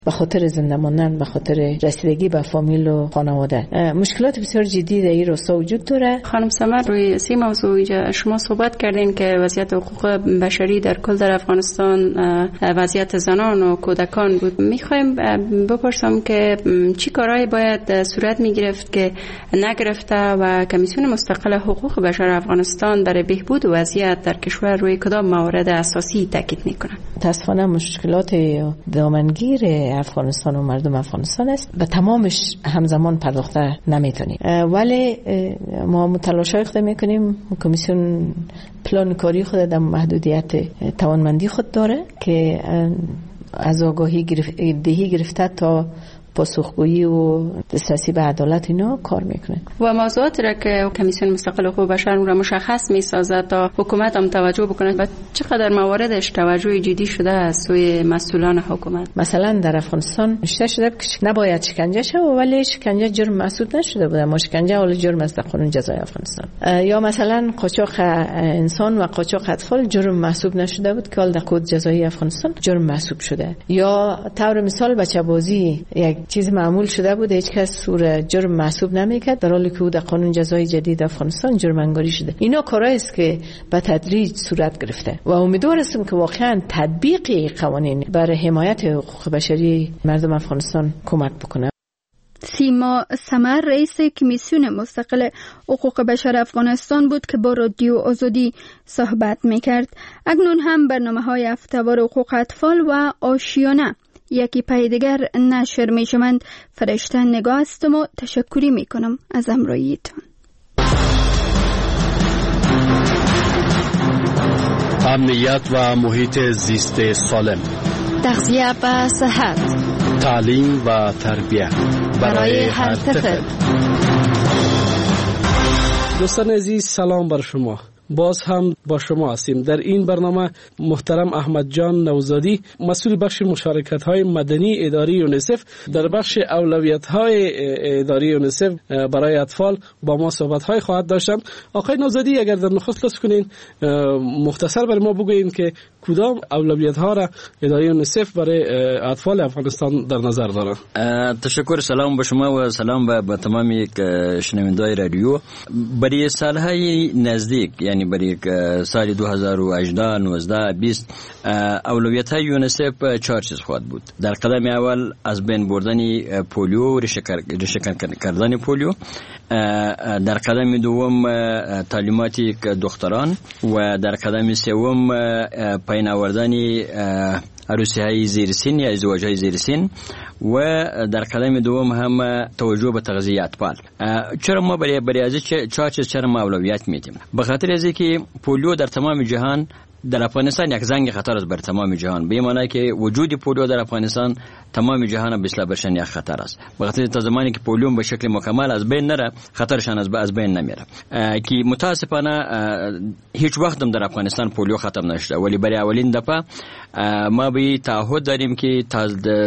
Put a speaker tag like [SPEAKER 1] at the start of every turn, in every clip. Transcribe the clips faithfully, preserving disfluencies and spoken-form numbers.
[SPEAKER 1] به خاطر زنده ماندن، به خاطر رسیدگی به فامیل و خانواده. مشکلات بسیار جدی در این راستا وجود داره.
[SPEAKER 2] خانم سمر، روی سی موضوع شما صحبت کردین که وضعیت حقوق بشری در کل در افغانستان، وضعیت زنان و کودکان بود. میخوایم بپرسم که چی کارهایی باید صورت میگرفت که نگرفته و کمیسیون مستقل حقوق بشر افغانستان برای بهبود وضعیت در کشور روی کدام موارد اساسی تاکید میکنه؟
[SPEAKER 1] متاسفانه مشکلات دامنگیر افغانستان و مردم افغانستان است، به تمامش همزمان پرداخته نمیتونیم، ولی ما متلاشای خود میکنیم. کمیسیون پلان کاری خود در محدودیت توانمندی خود داره که از آگاهی دهی گرفته تا پاسخگویی و دسترسی به عدالت اینا کار میکنه.
[SPEAKER 2] و موضوعاتی را که کمیسیون مستقل حقوق بشر اون را مشخص میسازه تا حکومت هم توجه بکنه و چقدر مواردش توجه جدی شده از سوی مسئولان حکومت؟
[SPEAKER 1] مثلا در افغانستان نوشته شده که نباید شکنجه شه، ولی شکنجه جرم محسوب نشده بوده. ما شکنجه اول جرم است در قانون جزای افغانستان. یا مثلا قاچاق انسان و قاچاق اطفال جرم محسوب نشده بود که در کد جزایی افغانستان جرم محسوب شده. یا طور مثال بچه بازی یک چیز معمول شده بود، هیچ کس سور جرم محسوب نمیکرد، در حالی که در قانون جزای جدید افغانستان جرم انگاری شده. اینا کارهایی است که به تدریج صورت گرفته و امیدوار هستم که واقعا تطبیق قوانین برای حمایت حقوق بشری مردم افغانستان کمک بکنه.
[SPEAKER 3] سیما سمر، رئیس کمیسیون مستقل حقوق بشر افغانستان بود که با رادیو آزادی صحبت میکرد. اکنون هم برنامه‌های هفته‌وار حقوق اطفال و آشیانه یکی پای دیگر نشر می شوند. فرشته نگاه هستم و تشکری می کنم از همراهیتان.
[SPEAKER 4] امنیت و محیط زیست سالم،
[SPEAKER 5] تغذیه و صحت،
[SPEAKER 4] تعلیم و تربیت برای هر طفل. دوستان عزیز، سلام بر شما. باز هم با شما هستیم در این برنامه. محترم احمد جان نوزادی، مسئول بخش مشارکت‌های مدنی اداره یونیسف در بخش اولویت‌های اداره یونیسف برای اطفال با ما صحبت‌های خواهد داشتند. آقای نوزادی، اگر در نخست لطف کنین مختصر برای ما بگویین که کدام اولویت‌ها را اداره یونیسف برای اطفال افغانستان در نظر داره.
[SPEAKER 6] تشکر. سلام به شما و سلام به تمامی شنوندگان رادیو. برای سال‌های نزدیک، یعنی برای سال دو هزار و هجده، نوزده، بیست، اولویت های یونیسف چهار چیز خواهد بود. در قدم اول از بین بردن پولیو، ریشه کردن پولیو. در قدم دوم تعلیمات دختران و در قدم سوم پایین آوردن عروسی های زیر سن یا ازدواج های زیر سن و در قدم دوم هم توجه به تغذیه اطفال. چرا ما برای برای از چهار چیز چرا ما اولویت میدیم؟ به خاطر از اینکه پولیو در تمام جهان، در افغانستان یک زنگ خطر است بر تمام جهان، به معنی که وجود پولیو در افغانستان تمام جهان بسیار برشن یک خطر است. به خاطر تا زمانی که پولیو به شکل مکمل از بین نره، خطرشان از از بین نمیره. که متاسفانه هیچ وقت هم در افغانستان پولیو ختم نشده، ولی برای اولین دفعه ما به تعهد داریم که تا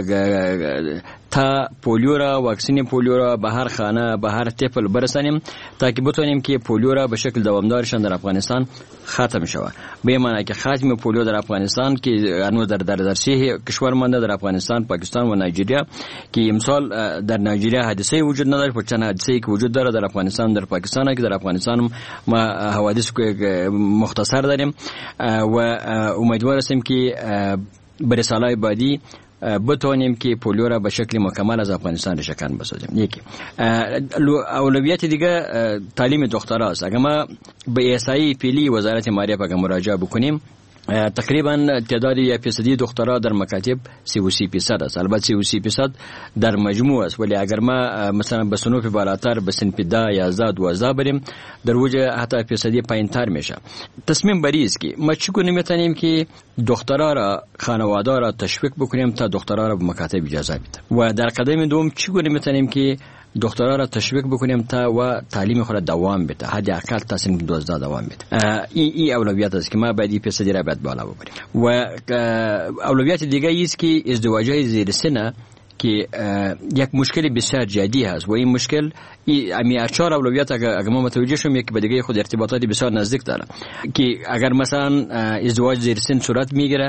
[SPEAKER 6] تا پولیو را، واکسین پولیو را به هر خانه، به هر طفل برسانیم تا که بتونیم که پولیو را به شکل دوامدارشان در افغانستان ختم شود. به معنی که ختم پولیو در افغانستان که هنوز در در در سه کشور مانده، در افغانستان، پاکستان و نایجریا، که امسال در نایجریا حادثه وجود نداره، پر چند حادثه‌ای که وجود داره در افغانستان، در پاکستان، که در افغانستان ما حوادث مختصر داریم و امیدوار هستیم که برای سالهای بعدی بتونیم که پولیو را به شکل مکمل از افغانستان ریشه‌کن بسازیم. یکی اولویت دیگه تعلیم دخترها است. اگر ما به احصایی فعلی وزارت مالیه اگر مراجعه بکنیم، تقریبا تعداد یک فیصدی دخترها در مکاتب سی و سی فیصد است. البته سی و سی فیصد در مجموع است، ولی اگر ما مثلا به صنوف بالاتر، به صنف ده، یازده، دوازده بریم، در وجه حتی فیصدی پایین‌تر میشه. تصمیم بری است که ما چگونه میتونیم که دخترها را، خانواده را تشویق بکنیم تا دخترها را به مکاتب اجازه بده، و در قدم دوم چگونه میتونیم که دخترها را تشویق بکنیم تا و تعلیم خود دوام بده، حد اقل تا سن دوازده دوام بده. این این اولویت است که ما باید این فیصدی را باید بالا ببریم. و اولویت دیگه است که ازدواج های زیر سن که یک مشکل بسیار جدی هست و این مشکل امی چهار اولویت اگر ما متوجه شویم یک به دیگه خود ارتباطات بسیار نزدیک داره، که اگر مثلا ازدواج زیر سن صورت میگیره،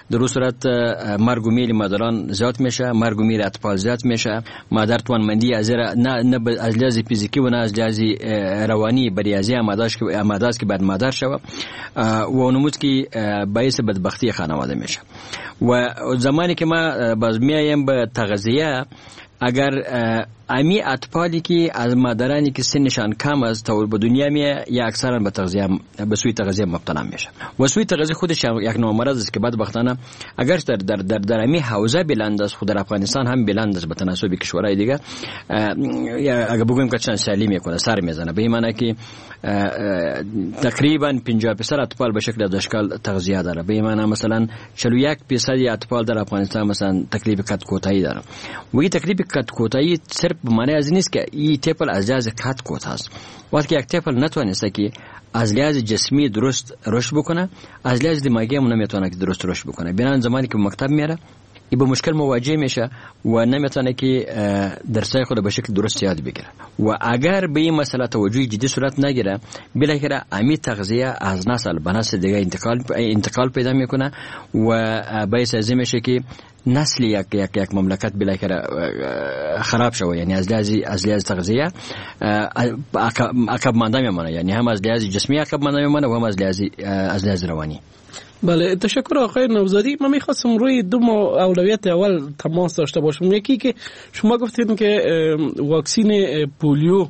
[SPEAKER 6] در اون صورت مرگ و میر مادران زیاد میشه، مرگ و میر اطفال زیاد میشه، مادر توانمندی از نه نه از لحاظ فیزیکی و نه از لحاظ روانی بریازی آمادهش که آماده که بعد مادر شوه و اونمود که باعث بدبختی خانواده میشه. و زمانی که ما باز میایم به تغذیه، اگر امی اطفالی که از مادرانی که سنشان کم است تا به دنیا میه یا اکثرا به تغذیه به سوی تغذیه مبتلا میشه و سوی تغذیه خودش یک نوع مرض است که بدبختانه اگر در در در, در امی حوزه بلند است، خود در افغانستان هم بلند است به تناسب کشورهای دیگه، اگر بگویم که چند سالی میکنه سر میزنه، به این معنی که تقریبا پنجاه درصد اطفال به شکل اشکال تغذیه داره. به این معنی مثلا چهل و یک درصد اطفال در افغانستان مثلا تکلیف قد کوتاهی داره و این تکلیف قد کوتاهی صرف به معنی از نیست که این طفل از لحاظ قد کوتاه است. وقتی یک طفل نتوانسته که از لحاظ جسمی درست رشد بکنه، از لحاظ دماغی هم نمیتونه که درست رشد بکنه. بنابراین زمانی که مکتب میره ای به مشکل مواجه میشه و نمیتونه که درسای خود به شکل درست یاد بگیره و اگر به این مسئله توجه جدی صورت نگیره بالاخره امی تغذیه از نسل به نسل دیگه انتقال انتقال پیدا میکنه و باعث از میشه که نسل یک یک یک مملکت بالاخره خراب شوه، یعنی از لحاظ از لحاظ تغذیه عقب مانده میمونه، یعنی هم از لحاظ جسمی عقب مانده میمونه و هم از لحاظ از لحاظ روانی.
[SPEAKER 4] بله، تشکر آقای نوزادی. من میخواستم روی دو اولویت اول تماس داشته باشم. یکی که شما گفتید که واکسین پولیو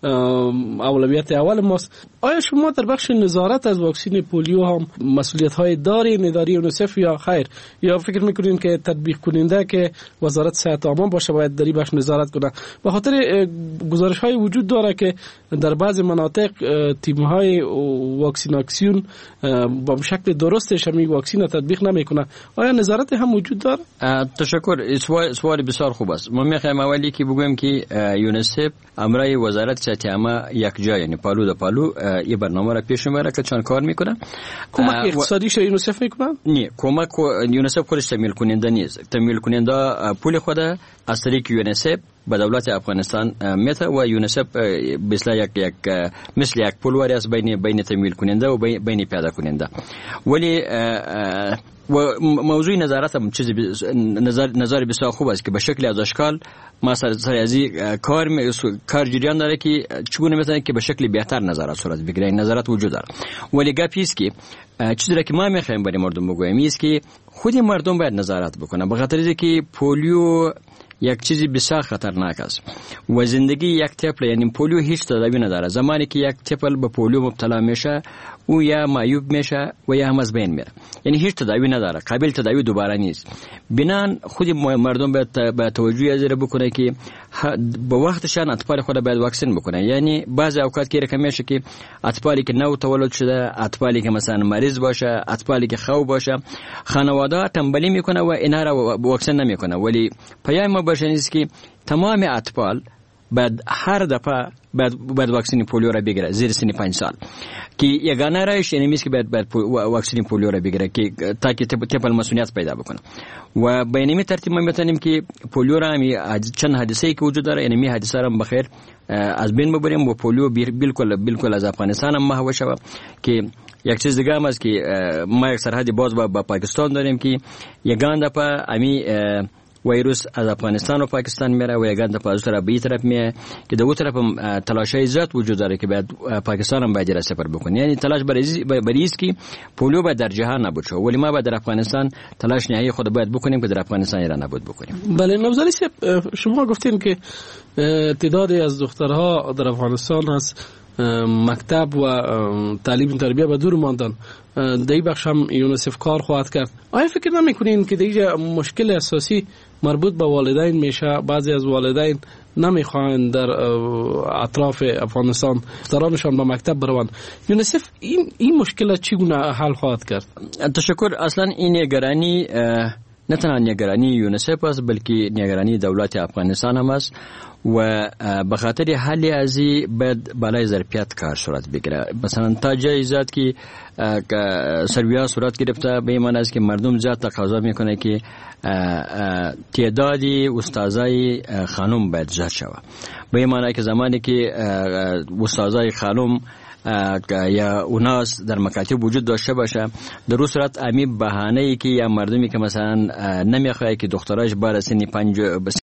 [SPEAKER 4] اولویت اول ماست. آیا شما در بخش نظارت از واکسین پولیو هم مسئولیت های دارین اداره یونیسف یا خیر، یا فکر میکنین که تطبیق کننده که وزارت صحت عامه باشه باید در این بخش نظارت کنه؟ به خاطر گزارش های وجود داره که در بعض مناطق تیم های واکسیناسیون با شکل درستش همین واکسین تطبیق نمیکنه. آیا نظارت هم وجود داره؟
[SPEAKER 6] تشکر. سوال سوال بسیار خوب است. ما میخوایم اولی که بگویم که یونیسف امرای وزارت صحت عامه یک جای، یعنی پالو دا پالو یه برنامه را پیش میبره که چند کار میکنه.
[SPEAKER 4] کمک اقتصادیش یونیسف میکنه؟
[SPEAKER 6] نه، کمک یونیسف خودش تامین کننده نیست. تامین کننده پول خود از طریق یونیسف به دولت افغانستان میته و یونیسف مثل یک یک مثل یک پولواری است بین بین تامین کننده و بین پیاده کننده. ولی و موضوع نظارت هم چیزی نظر نظر بسیار خوب است که به شکل از اشکال ما سر ازی کار کار جریان داره که چگونه میتونه که به شکل بهتر نظارت صورت بگیره. این نظارت وجود داره، ولی گپی است که چیزی را که ما میخوایم برای مردم بگوییم است که خود مردم باید نظارت بکنه، به خاطر اینکه پولیو یک چیزی بسیار خطرناک است و زندگی یک طفل، یعنی پولیو هیچ تداوی نداره. زمانی که یک طفل به پولیو مبتلا میشه او یا معیوب میشه و یا هم از بین میره، یعنی هیچ تداوی نداره، قابل تداوی دوباره نیست. بنان خود مردم باید به توجه ازره بکنه که به وقتشان اطفال خود باید واکسین بکنه. یعنی بعضی اوقات که رقم میشه که اطفالی که نو تولد شده، اطفالی که مثلا مریض باشه، اطفالی که خواب باشه، خانواده تنبلی میکنه و اینا را واکسین نمیکنه. ولی پیام ما باشه نیست که تمام اطفال بعد هر دفعه بعد بعد واکسین پولیو را بگیره زیر سن پنج سال، که یگانه راهش اینه میشه که بعد بعد واکسین پولیو را بگیره که تا که طفل مسئولیت پیدا بکنه. و به این ترتیب ما میتونیم که پولیو را می چند حادثه‌ای که وجود داره، یعنی می حادثه را بخیر از بین ببریم و پولیو بالکل بالکل از افغانستان هم محو شود. که یک چیز دیگه هم است که ما یک سرحد باز با پاکستان داریم که یگان دفعه امی ویروس از افغانستان و پاکستان میره و یگان دفعه از طرف به این طرف میه که دو طرف هم تلاشای زیاد وجود داره که باید پاکستان هم باید سفر بکنه. یعنی تلاش برای است که پولیو باید در جهان نابود شه، ولی ما باید در افغانستان تلاش نهایی خود باید بکنیم که در افغانستان را نابود بکنیم.
[SPEAKER 4] بله نوزادی صاحب، شما گفتین که تعدادی از دخترها در افغانستان هست مکتب و تعلیم و تربیت به دور ماندن، در این بخش هم یونیسف کار خواهد کرد. آیا فکر نمی‌کنین که دیگه مشکل اساسی مربوط به والدین میشه؟ بعضی از والدین نمیخواهند در اطراف افغانستان دخترانشان به مکتب بروند. یونیسف این این مشکل چگونه حل خواهد کرد؟
[SPEAKER 6] تشکر. اصلا این نگرانی نه تنها نگرانی یونیسف است بلکه نگرانی دولت افغانستان هم است و به خاطر حل ازی باید بالای ظرفیت کار صورت بگیره. مثلا تا جای زیاد که سرویا صورت گرفته به این معنی است که مردم زیاد تقاضا میکنه که تعدادی استادای خانم باید زیاد شود. به این معنی که زمانی که استادای خانم یا اوناس در مکاتب وجود داشته باشه، در اون صورت امی بهانه‌ای که یا مردمی که مثلا نمیخواد که دختراش بر سن پنج